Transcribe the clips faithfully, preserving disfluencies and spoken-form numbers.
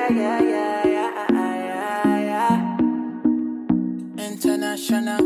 yeah, yeah, yeah, yeah, yeah, yeah. International.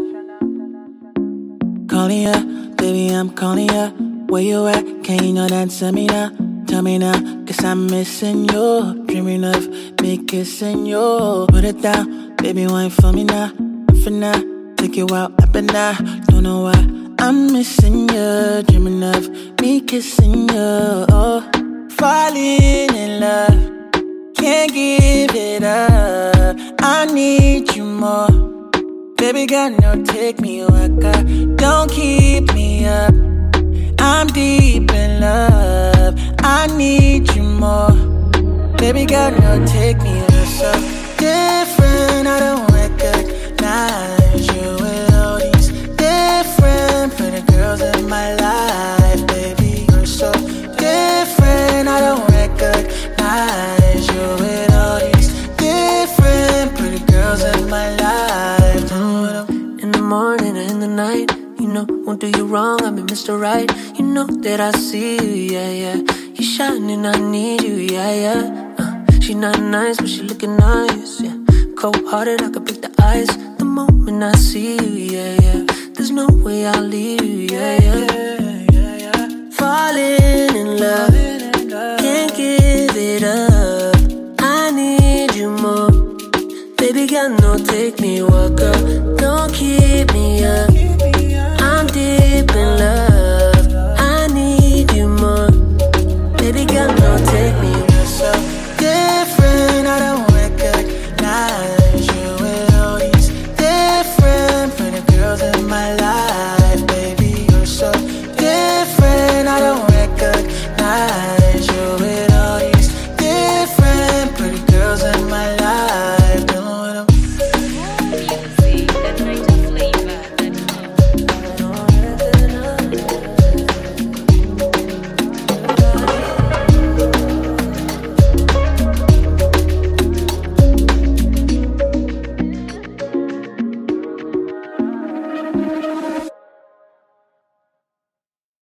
Calling ya, baby, I'm calling ya. Where you at? Can you not answer me now? Tell me now, cause I'm missing you. Dreaming of me kissing you. Put it down, baby, wine for me now. And for now, take you out up and down. Don't know why I'm missing you. Dreaming of me kissing you. Oh, falling in love, can't give it up. I need you more. Baby girl, no, take me waka. Don't keep me up. I'm deep in love. I need you more. Baby girl, no, take me. You're so different. I don't recognize you with all these different pretty girls in my life. Baby, you're so different. I don't recognize you with all these different pretty girls in my life. In the morning and in the night, you know, won't do you wrong, I've been Mister Right. You know that I see you, yeah, yeah. You shining, I need you, yeah, yeah. uh, She not nice, but she looking nice, yeah. Cold-hearted, I could break the ice the moment I see you, yeah, yeah. There's no way I'll leave you, yeah, yeah. Falling in love, can't give it up. I need you more. Baby girl, no, take me walk up. Don't keep me up. I'm deep in love. I need you more. Baby girl, no, take me